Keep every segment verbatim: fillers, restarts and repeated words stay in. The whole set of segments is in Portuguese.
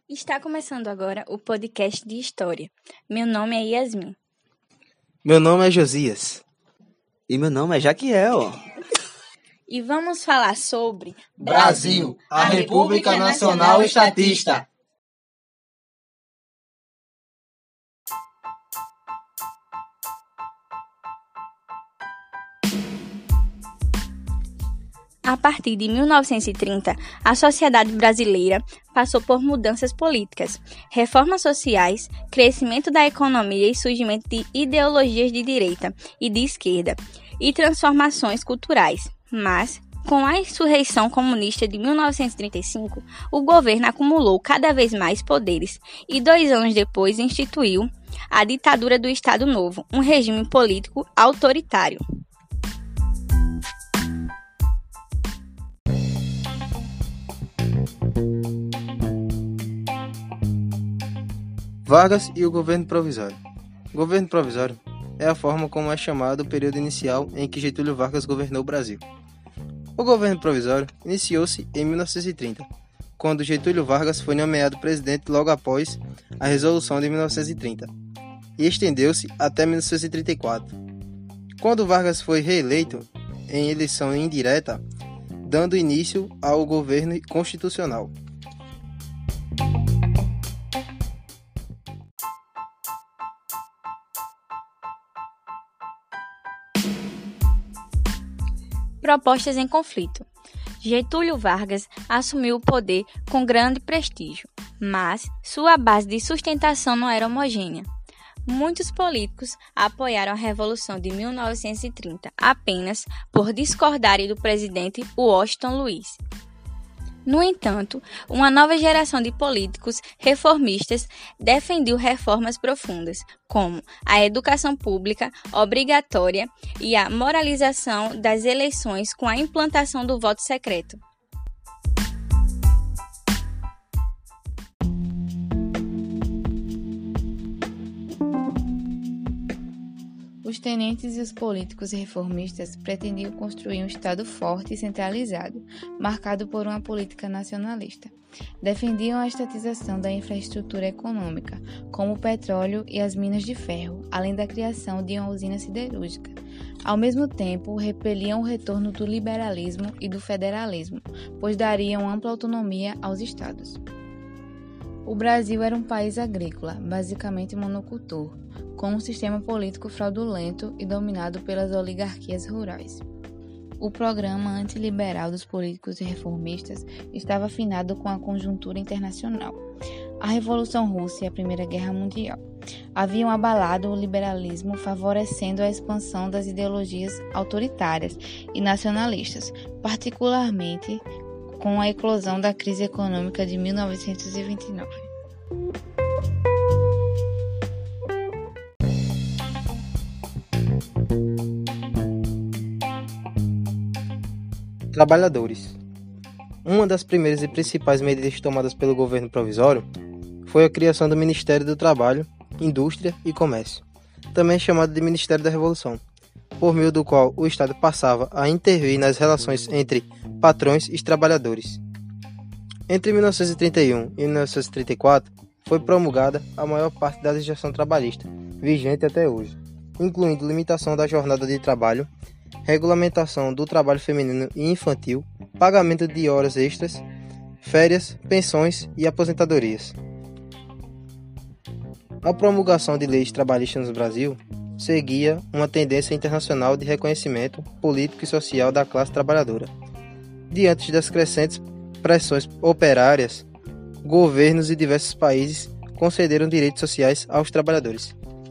Está começando agora o podcast de História. Meu nome é Yasmin. Meu nome é Josias. E meu nome é Jaquiel. E vamos falar sobre Brasil, a República Nacional Estatista. A partir de mil novecentos e trinta, a sociedade brasileira passou por mudanças políticas, reformas sociais, crescimento da economia e surgimento de ideologias de direita e de esquerda, e transformações culturais. Mas, com a insurreição comunista de mil novecentos e trinta e cinco, o governo acumulou cada vez mais poderes e dois anos depois instituiu a ditadura do Estado Novo, um regime político autoritário. Vargas e o governo provisório. O governo provisório é a forma como é chamado o período inicial em que Getúlio Vargas governou o Brasil. O governo provisório iniciou-se em mil novecentos e trinta, quando Getúlio Vargas foi nomeado presidente logo após a Resolução de mil novecentos e trinta, e estendeu-se até mil novecentos e trinta e quatro, quando Vargas foi reeleito em eleição indireta, dando início ao governo constitucional. Propostas em conflito. Getúlio Vargas assumiu o poder com grande prestígio, mas sua base de sustentação não era homogênea. Muitos políticos apoiaram a Revolução de mil novecentos e trinta apenas por discordarem do presidente Washington Luiz. No entanto, uma nova geração de políticos reformistas defendiu reformas profundas, como a educação pública obrigatória e a moralização das eleições com a implantação do voto secreto. Os tenentes e os políticos reformistas pretendiam construir um Estado forte e centralizado, marcado por uma política nacionalista. Defendiam a estatização da infraestrutura econômica, como o petróleo e as minas de ferro, além da criação de uma usina siderúrgica. Ao mesmo tempo, repeliam o retorno do liberalismo e do federalismo, pois dariam ampla autonomia aos estados. O Brasil era um país agrícola, basicamente monocultor, com um sistema político fraudulento e dominado pelas oligarquias rurais. O programa antiliberal dos políticos e reformistas estava afinado com a conjuntura internacional. A Revolução Russa e a Primeira Guerra Mundial haviam abalado o liberalismo, favorecendo a expansão das ideologias autoritárias e nacionalistas, particularmente com a eclosão da crise econômica de mil novecentos e vinte e nove. Trabalhadores. Uma das primeiras e principais medidas tomadas pelo governo provisório foi a criação do Ministério do Trabalho, Indústria e Comércio, também chamado de Ministério da Revolução, por meio do qual o Estado passava a intervir nas relações entre patrões e trabalhadores. Entre mil novecentos e trinta e um e mil novecentos e trinta e quatro foi promulgada a maior parte da legislação trabalhista, vigente até hoje, incluindo limitação da jornada de trabalho, regulamentação do trabalho feminino e infantil, pagamento de horas extras, férias, pensões e aposentadorias. A promulgação de leis trabalhistas no Brasil seguia uma tendência internacional de reconhecimento político e social da classe trabalhadora. Diante das crescentes pressões operárias, governos de diversos países concederam direitos sociais aos trabalhadores.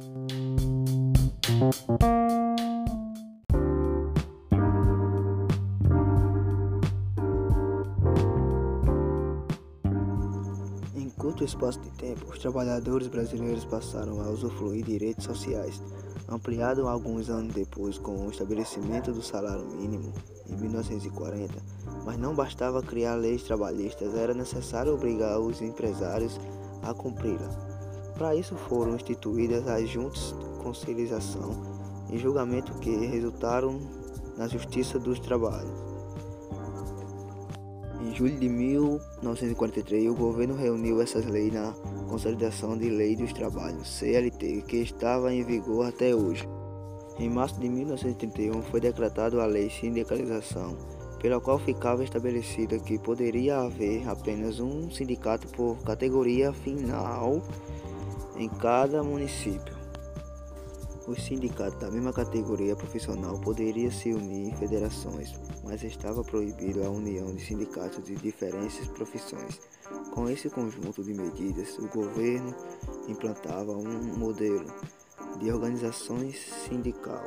Em curto espaço de tempo, os trabalhadores brasileiros passaram a usufruir direitos sociais, ampliado alguns anos depois com o estabelecimento do salário mínimo em mil novecentos e quarenta, mas não bastava criar leis trabalhistas, era necessário obrigar os empresários a cumpri-la. Para isso foram instituídas as juntas de conciliação e julgamento que resultaram na Justiça dos Trabalhos. Em julho de mil novecentos e quarenta e três, o governo reuniu essas leis na Consolidação de Lei dos Trabalhos, C L T, que estava em vigor até hoje. Em março de mil novecentos e trinta e um, foi decretada a Lei de Sindicalização, pela qual ficava estabelecida que poderia haver apenas um sindicato por categoria final em cada município. Os sindicatos da mesma categoria profissional poderiam se unir em federações, mas estava proibido a união de sindicatos de diferentes profissões. Com esse conjunto de medidas, o governo implantava um modelo de organizações sindical.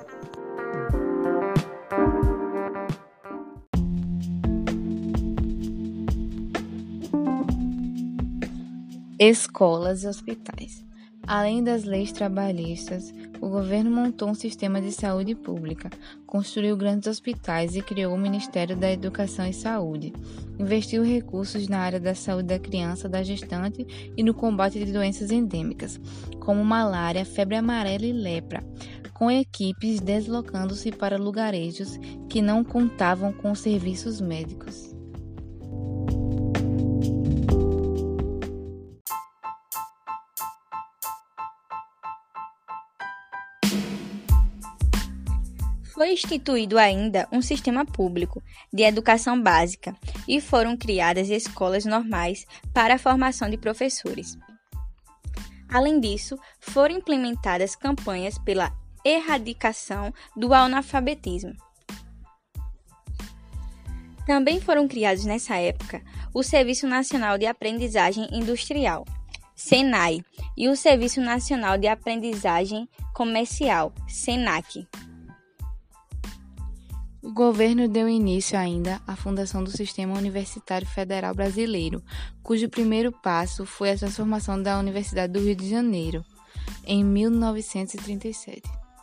Escolas e hospitais. Além das leis trabalhistas, o governo montou um sistema de saúde pública, construiu grandes hospitais e criou o Ministério da Educação e Saúde. Investiu recursos na área da saúde da criança, da gestante e no combate de doenças endêmicas, como malária, febre amarela e lepra, com equipes deslocando-se para lugarejos que não contavam com serviços médicos. Foi instituído ainda um sistema público de educação básica e foram criadas escolas normais para a formação de professores. Além disso, foram implementadas campanhas pela erradicação do analfabetismo. Também foram criados nessa época o Serviço Nacional de Aprendizagem Industrial, SENAI, e o Serviço Nacional de Aprendizagem Comercial, SENAC. O governo deu início ainda à fundação do Sistema Universitário Federal Brasileiro, cujo primeiro passo foi a transformação da Universidade do Rio de Janeiro, em mil novecentos e trinta e sete.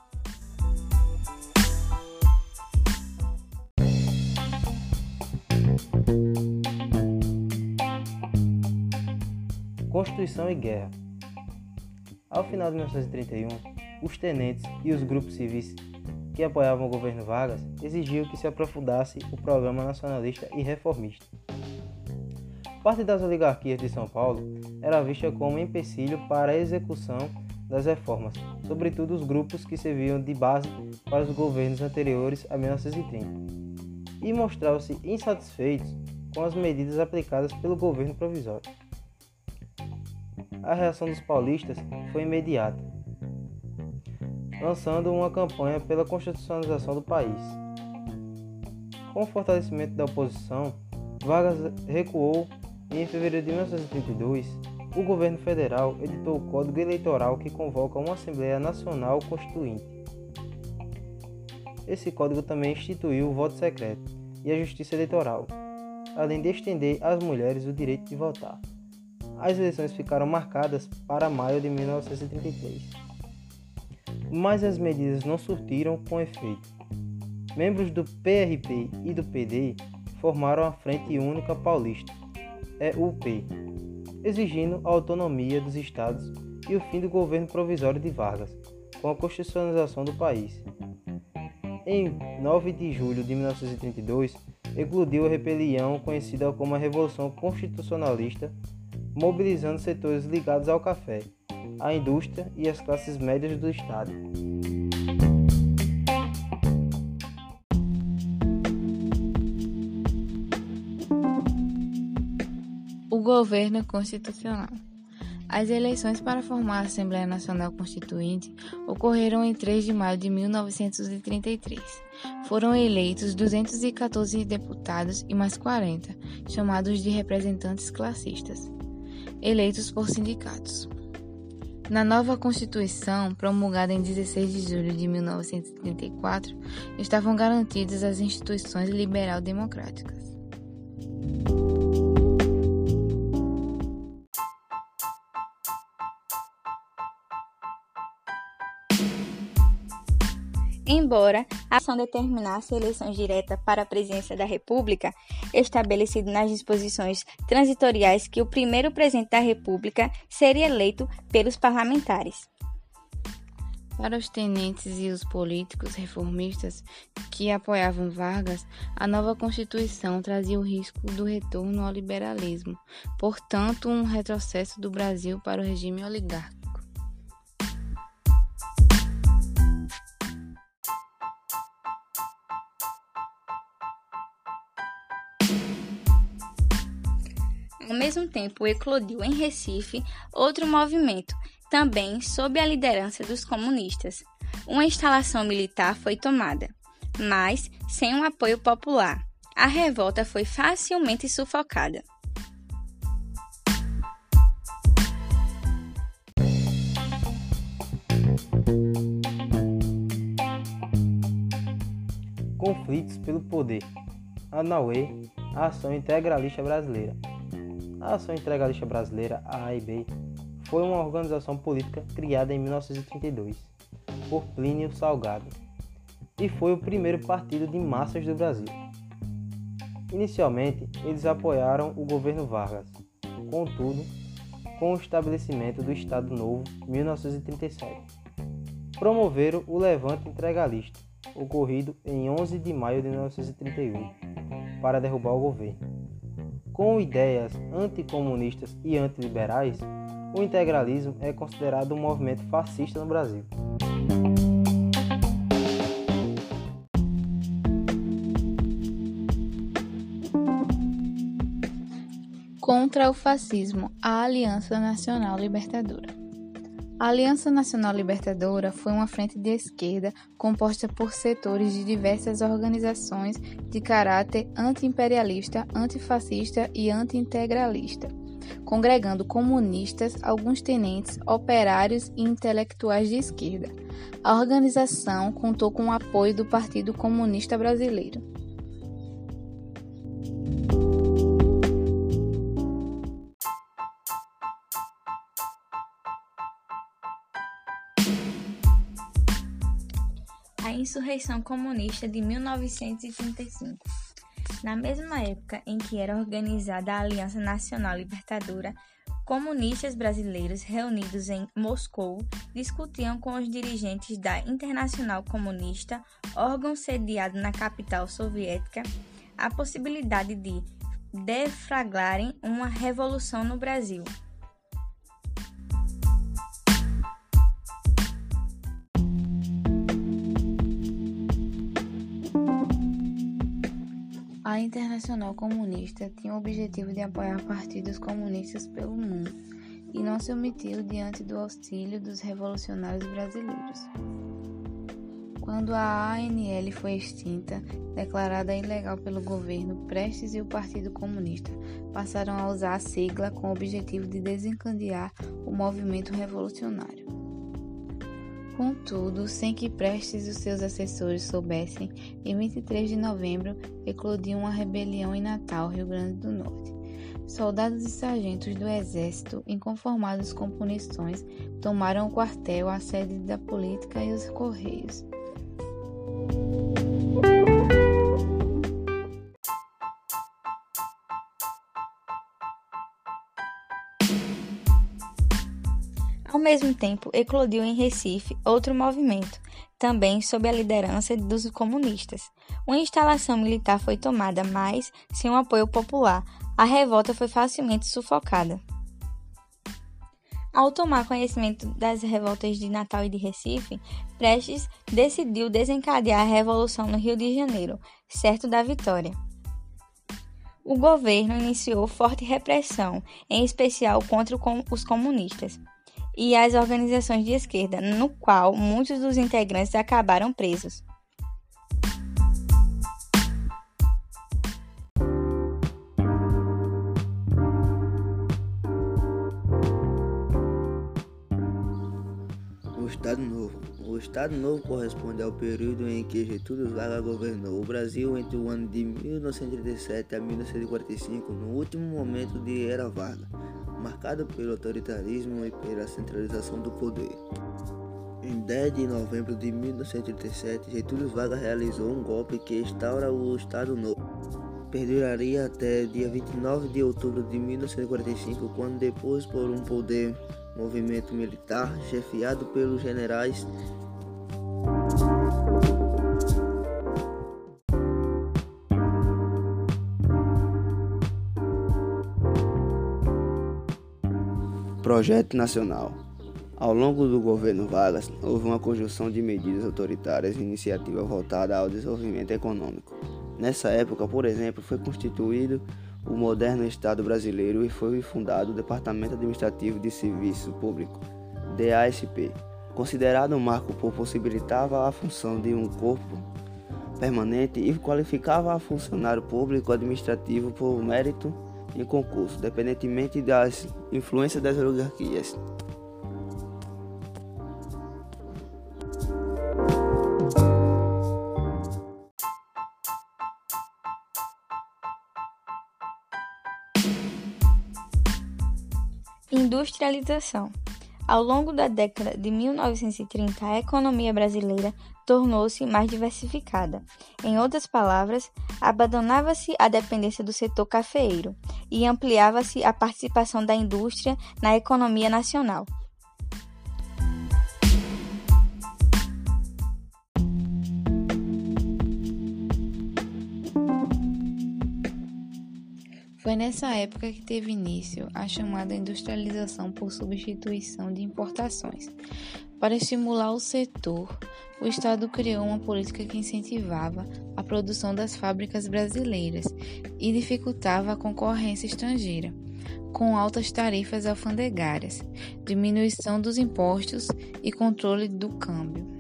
Constituição e Guerra. Ao final de mil novecentos e trinta e um, os tenentes e os grupos civis que apoiavam o governo Vargas exigiam que se aprofundasse o programa nacionalista e reformista. Parte das oligarquias de São Paulo era vista como empecilho para a execução das reformas, sobretudo os grupos que serviam de base para os governos anteriores a mil novecentos e trinta, e mostravam-se insatisfeitos com as medidas aplicadas pelo governo provisório. A reação dos paulistas foi imediata, lançando uma campanha pela constitucionalização do país. Com o fortalecimento da oposição, Vargas recuou e, em fevereiro de mil novecentos e trinta e dois, o governo federal editou o Código Eleitoral que convoca uma Assembleia Nacional Constituinte. Esse código também instituiu o voto secreto e a justiça eleitoral, além de estender às mulheres o direito de votar. As eleições ficaram marcadas para maio de mil novecentos e trinta e três. Mas as medidas não surtiram com efeito. Membros do P R P e do P D formaram a Frente Única Paulista, E U P, exigindo a autonomia dos estados e o fim do governo provisório de Vargas, com a constitucionalização do país. Em nove de julho de mil novecentos e trinta e dois, eclodiu a rebelião conhecida como a Revolução Constitucionalista, mobilizando setores ligados ao café, à indústria e às classes médias do estado. O governo constitucional. As eleições para formar a Assembleia Nacional Constituinte ocorreram em três de maio de mil novecentos e trinta e três. Foram eleitos duzentos e quatorze deputados e mais quarenta, chamados de representantes classistas, eleitos por sindicatos. Na nova Constituição, promulgada em dezesseis de julho de mil novecentos e trinta e quatro, estavam garantidas as instituições liberal-democráticas. Embora a ação determinasse eleições diretas para a presidência da República, estabelecido nas disposições transitoriais que o primeiro presidente da República seria eleito pelos parlamentares. Para os tenentes e os políticos reformistas que apoiavam Vargas, a nova Constituição trazia o risco do retorno ao liberalismo, portanto, um retrocesso do Brasil para o regime oligárquico. Ao mesmo tempo, eclodiu em Recife outro movimento, também sob a liderança dos comunistas. Uma instalação militar foi tomada, mas sem um apoio popular. A revolta foi facilmente sufocada. Conflitos pelo poder. ANAUE, a Ação Integralista Brasileira. A Ação Integralista Brasileira, a A I B, foi uma organização política criada em mil novecentos e trinta e dois por Plínio Salgado e foi o primeiro partido de massas do Brasil. Inicialmente, eles apoiaram o governo Vargas. Contudo, com o estabelecimento do Estado Novo em mil novecentos e trinta e sete, promoveram o Levante Integralista, ocorrido em onze de maio de mil novecentos e trinta e um, para derrubar o governo. Com ideias anticomunistas e antiliberais, o integralismo é considerado um movimento fascista no Brasil. Contra o fascismo, a Aliança Nacional Libertadora. A Aliança Nacional Libertadora foi uma frente de esquerda composta por setores de diversas organizações de caráter anti-imperialista, antifascista e anti-integralista, congregando comunistas, alguns tenentes, operários e intelectuais de esquerda. A organização contou com o apoio do Partido Comunista Brasileiro. A Insurreição Comunista de mil novecentos e trinta e cinco. Na mesma época em que era organizada a Aliança Nacional Libertadora, comunistas brasileiros reunidos em Moscou discutiam com os dirigentes da Internacional Comunista, órgão sediado na capital soviética, a possibilidade de deflagrarem uma revolução no Brasil. A Internacional Comunista tinha o objetivo de apoiar partidos comunistas pelo mundo e não se omitiu diante do auxílio dos revolucionários brasileiros. Quando a A N L foi extinta, declarada ilegal pelo governo, Prestes e o Partido Comunista passaram a usar a sigla com o objetivo de desencadear o movimento revolucionário. Contudo, sem que Prestes e os seus assessores soubessem, em vinte e três de novembro eclodiu uma rebelião em Natal, Rio Grande do Norte. Soldados e sargentos do exército, inconformados com punições, tomaram o quartel, a sede da política e os correios. Ao mesmo tempo, eclodiu em Recife outro movimento, também sob a liderança dos comunistas. Uma instalação militar foi tomada, mas sem o apoio popular. A revolta foi facilmente sufocada. Ao tomar conhecimento das revoltas de Natal e de Recife, Prestes decidiu desencadear a revolução no Rio de Janeiro, certo da vitória. O governo iniciou forte repressão, em especial contra os comunistas e as organizações de esquerda, no qual muitos dos integrantes acabaram presos. O Estado Novo. O Estado Novo corresponde ao período em que Getúlio Vargas governou o Brasil entre o ano de mil novecentos e trinta e sete a mil novecentos e quarenta e cinco, no último momento de Era Vargas, marcado pelo autoritarismo e pela centralização do poder. Em dez de novembro de mil novecentos e trinta e sete, Getúlio Vargas realizou um golpe que instaura o Estado Novo. Perduraria até dia vinte e nove de outubro de mil novecentos e quarenta e cinco, quando, depois por um poder movimento militar chefiado pelos generais Projeto Nacional. Ao longo do governo Vargas, houve uma conjunção de medidas autoritárias e iniciativa voltada ao desenvolvimento econômico. Nessa época, por exemplo, foi constituído o moderno Estado brasileiro e foi fundado o Departamento Administrativo de Serviço Público, D A S P, considerado um marco por possibilitava a função de um corpo permanente e qualificava a funcionário público administrativo por mérito em concurso, independentemente das influências das oligarquias. Industrialização. Ao longo da década de mil novecentos e trinta, a economia brasileira tornou-se mais diversificada. Em outras palavras, abandonava-se a dependência do setor cafeeiro e ampliava-se a participação da indústria na economia nacional. Foi nessa época que teve início a chamada industrialização por substituição de importações. Para estimular o setor, o Estado criou uma política que incentivava a produção das fábricas brasileiras e dificultava a concorrência estrangeira, com altas tarifas alfandegárias, diminuição dos impostos e controle do câmbio.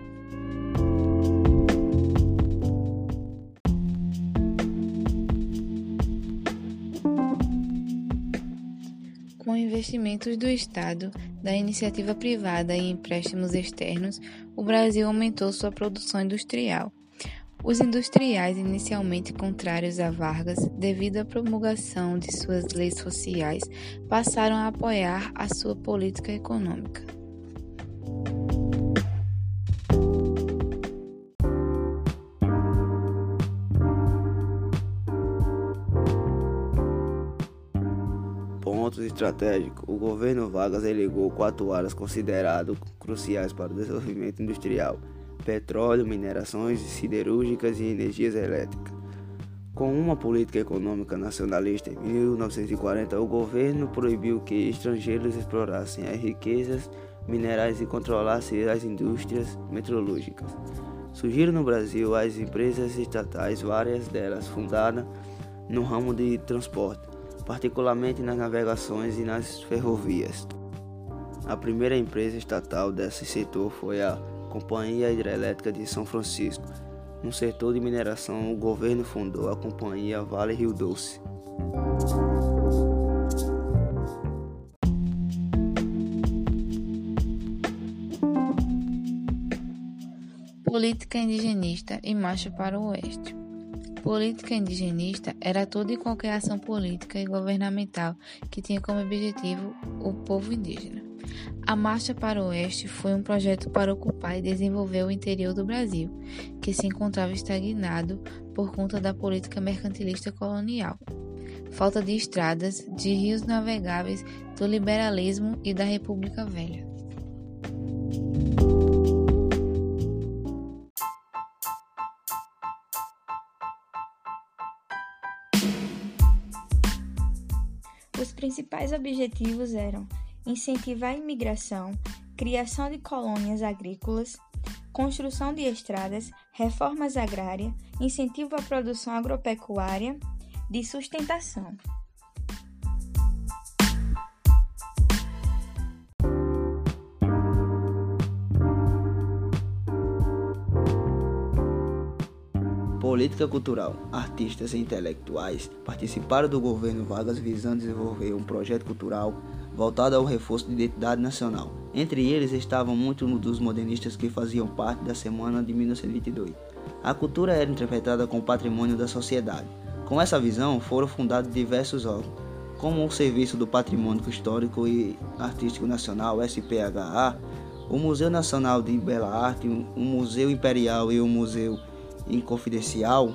Com investimentos do Estado, da iniciativa privada e empréstimos externos, o Brasil aumentou sua produção industrial. Os industriais, inicialmente contrários a Vargas, devido à promulgação de suas leis sociais, passaram a apoiar a sua política econômica. Pontos estratégicos. O governo Vargas elegou quatro áreas consideradas cruciais para o desenvolvimento industrial: petróleo, minerações siderúrgicas e energias elétricas. Com uma política econômica nacionalista em mil novecentos e quarenta, o governo proibiu que estrangeiros explorassem as riquezas minerais e controlassem as indústrias metalúrgicas. Surgiram no Brasil as empresas estatais, várias delas fundadas no ramo de transporte, particularmente nas navegações e nas ferrovias. A primeira empresa estatal desse setor foi a Companhia Hidrelétrica de São Francisco. No setor de mineração, o governo fundou a Companhia Vale Rio Doce. Política indigenista e marcha para o oeste. Política indigenista era toda e qualquer ação política e governamental que tinha como objetivo o povo indígena. A Marcha para o Oeste foi um projeto para ocupar e desenvolver o interior do Brasil, que se encontrava estagnado por conta da política mercantilista colonial, falta de estradas, de rios navegáveis, do liberalismo e da República Velha. Os principais objetivos eram incentivar a imigração, criação de colônias agrícolas, construção de estradas, reformas agrárias, incentivo à produção agropecuária, de sustentação. Política cultural. Artistas e intelectuais participaram do governo Vargas visando desenvolver um projeto cultural voltado ao reforço de identidade nacional. Entre eles estavam muitos dos modernistas que faziam parte da Semana de mil novecentos e vinte e dois. A cultura era interpretada como patrimônio da sociedade. Com essa visão, foram fundados diversos órgãos, como o Serviço do Patrimônio Histórico e Artístico Nacional, S P H A, o Museu Nacional de Bela Arte, o Museu Imperial e o Museu Inconfidencial.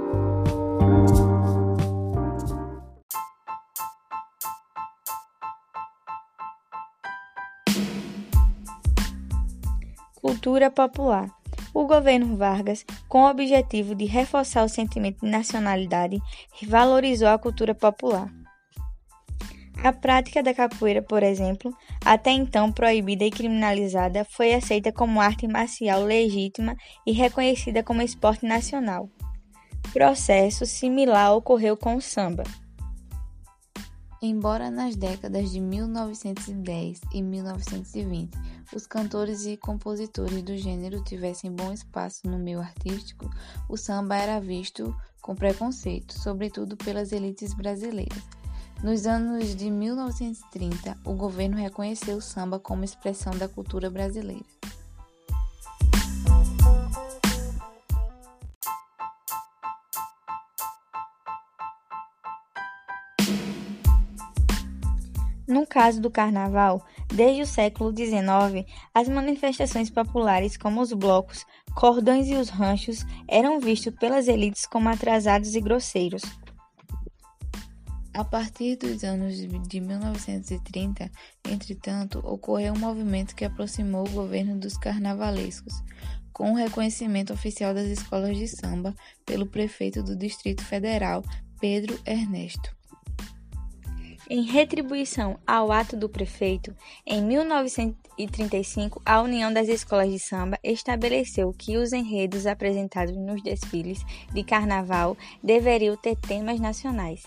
Cultura popular. O governo Vargas, com o objetivo de reforçar o sentimento de nacionalidade, valorizou a cultura popular. A prática da capoeira, por exemplo, até então proibida e criminalizada, foi aceita como arte marcial legítima e reconhecida como esporte nacional. Processo similar ocorreu com o samba. Embora nas décadas de mil novecentos e dez e mil novecentos e vinte os cantores e compositores do gênero tivessem bom espaço no meio artístico, o samba era visto com preconceito, sobretudo pelas elites brasileiras. Nos anos de mil novecentos e trinta, o governo reconheceu o samba como expressão da cultura brasileira. No caso do carnaval, desde o século dezenove, as manifestações populares como os blocos, cordões e os ranchos eram vistos pelas elites como atrasados e grosseiros. A partir dos anos de mil novecentos e trinta, entretanto, ocorreu um movimento que aproximou o governo dos carnavalescos, com o reconhecimento oficial das escolas de samba pelo prefeito do Distrito Federal, Pedro Ernesto. Em retribuição ao ato do prefeito, em mil novecentos e trinta e cinco, a União das Escolas de Samba estabeleceu que os enredos apresentados nos desfiles de carnaval deveriam ter temas nacionais.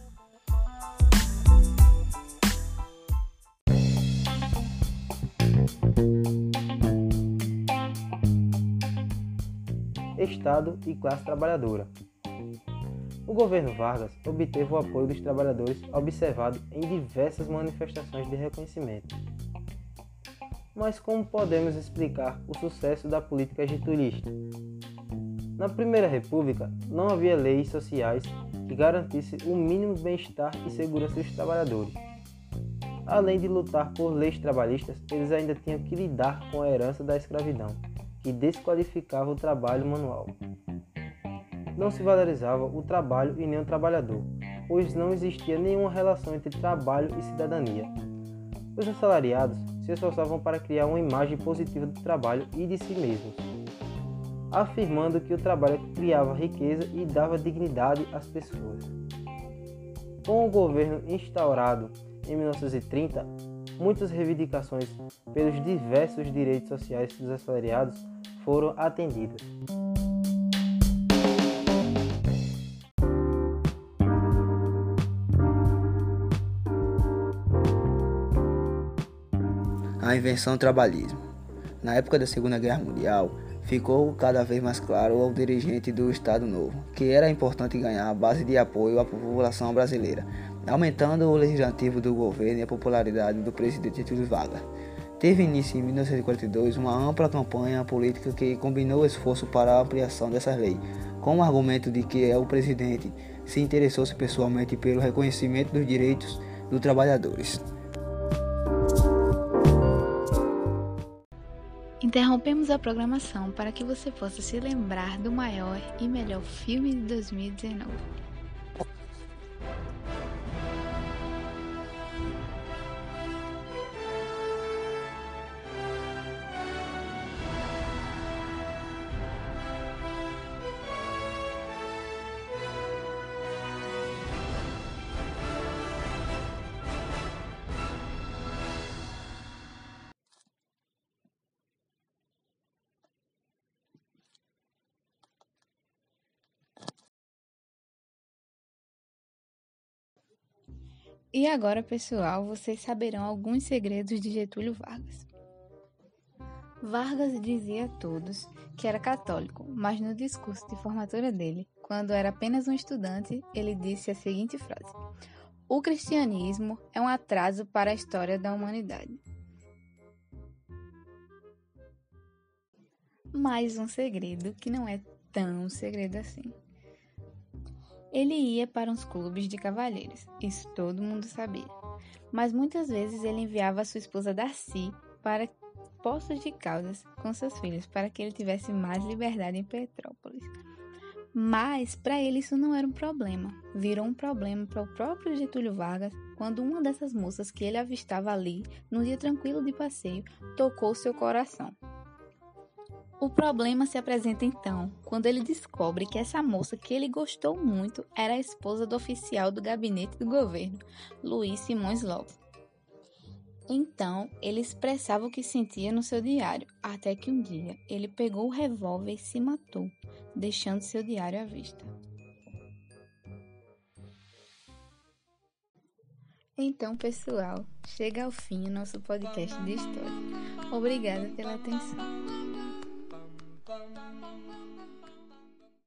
Estado e classe trabalhadora. O governo Vargas obteve o apoio dos trabalhadores observado em diversas manifestações de reconhecimento. Mas como podemos explicar o sucesso da política getulista? Na Primeira República, não havia leis sociais que garantissem o mínimo bem-estar e segurança dos trabalhadores. Além de lutar por leis trabalhistas, eles ainda tinham que lidar com a herança da escravidão, que desqualificava o trabalho manual. Não se valorizava o trabalho e nem o trabalhador, pois não existia nenhuma relação entre trabalho e cidadania. Os assalariados se esforçavam para criar uma imagem positiva do trabalho e de si mesmos, afirmando que o trabalho criava riqueza e dava dignidade às pessoas. Com o governo instaurado em mil novecentos e trinta, muitas reivindicações pelos diversos direitos sociais dos assalariados foram atendidas. A invenção do trabalhismo. Na época da Segunda Guerra Mundial, ficou cada vez mais claro ao dirigente do Estado Novo que era importante ganhar a base de apoio à população brasileira, aumentando o legislativo do governo e a popularidade do presidente Getúlio Vargas. Teve início em mil novecentos e quarenta e dois uma ampla campanha política que combinou esforço para a ampliação dessas leis, com o argumento de que o presidente se interessou-se pessoalmente pelo reconhecimento dos direitos dos trabalhadores. Interrompemos a programação para que você possa se lembrar do maior e melhor filme de dois mil e dezenove. E agora, pessoal, vocês saberão alguns segredos de Getúlio Vargas. Vargas dizia a todos que era católico, mas no discurso de formatura dele, quando era apenas um estudante, ele disse a seguinte frase: "O cristianismo é um atraso para a história da humanidade." Mais um segredo que não é tão segredo assim. Ele ia para uns clubes de cavalheiros, isso todo mundo sabia. Mas muitas vezes ele enviava sua esposa Darcy para Poços de Caldas com seus filhos, para que ele tivesse mais liberdade em Petrópolis. Mas para ele isso não era um problema. Virou um problema para o próprio Getúlio Vargas quando uma dessas moças que ele avistava ali, num dia tranquilo de passeio, tocou seu coração. O problema se apresenta então, quando ele descobre que essa moça que ele gostou muito era a esposa do oficial do gabinete do governo, Luiz Simões Lopes. Então, ele expressava o que sentia no seu diário, até que um dia ele pegou o revólver e se matou, deixando seu diário à vista. Então, pessoal, chega ao fim o nosso podcast de história. Obrigada pela atenção.